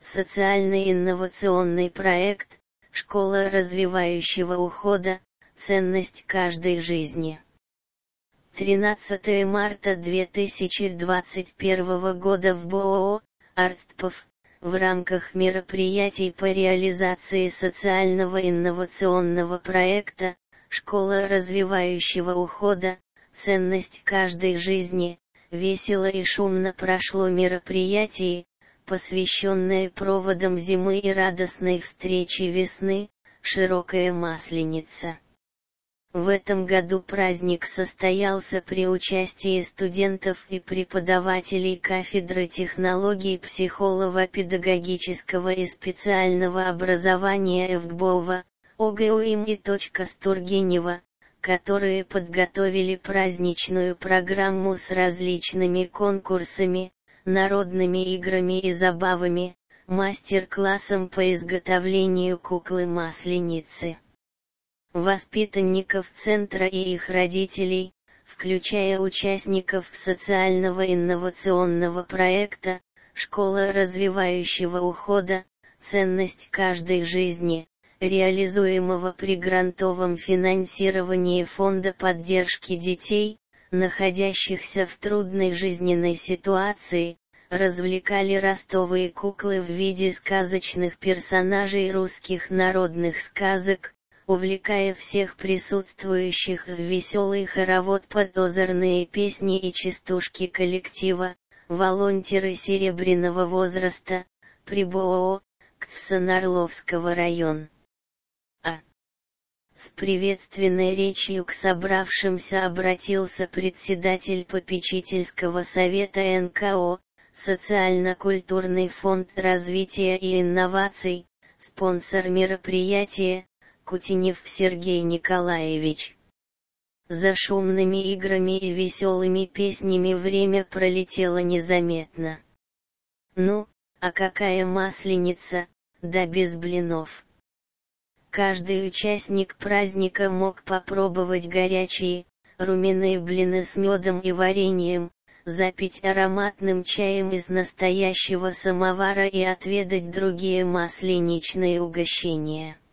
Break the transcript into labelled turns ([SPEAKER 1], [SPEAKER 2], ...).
[SPEAKER 1] Социально-инновационный проект, школа развивающего ухода, ценность каждой жизни. 13 марта 2021 года в БОО «Артпов», в рамках мероприятий по реализации социального инновационного проекта, школа развивающего ухода, ценность каждой жизни, весело и шумно прошло мероприятие, посвященное проводам зимы и радостной встрече весны, широкая Масленица. В этом году праздник состоялся при участии студентов и преподавателей кафедры технологий психолого-педагогического и специального образования ФГБОВа, ОГУИМ и Тургенева, которые подготовили праздничную программу с различными конкурсами, народными играми и забавами, мастер-классом по изготовлению куклы-масленицы. Воспитанников центра и их родителей, включая участников социального инновационного проекта, школа развивающего ухода, ценность каждой жизни, реализуемого при грантовом финансировании Фонда поддержки детей, находящихся в трудной жизненной ситуации, развлекали ростовые куклы в виде сказочных персонажей русских народных сказок, увлекая всех присутствующих в веселый хоровод под озорные песни и частушки коллектива, волонтеры серебряного возраста, при БОО, КТСН Орловского района. С приветственной речью к собравшимся обратился председатель попечительского совета НКО, Социально-культурный фонд развития и инноваций, спонсор мероприятия, Кутенев Сергей Николаевич. За шумными играми и веселыми песнями время пролетело незаметно. Ну, а какая масленица, да без блинов. Каждый участник праздника мог попробовать горячие, румяные блины с медом и вареньем, запить ароматным чаем из настоящего самовара и отведать другие масленичные угощения.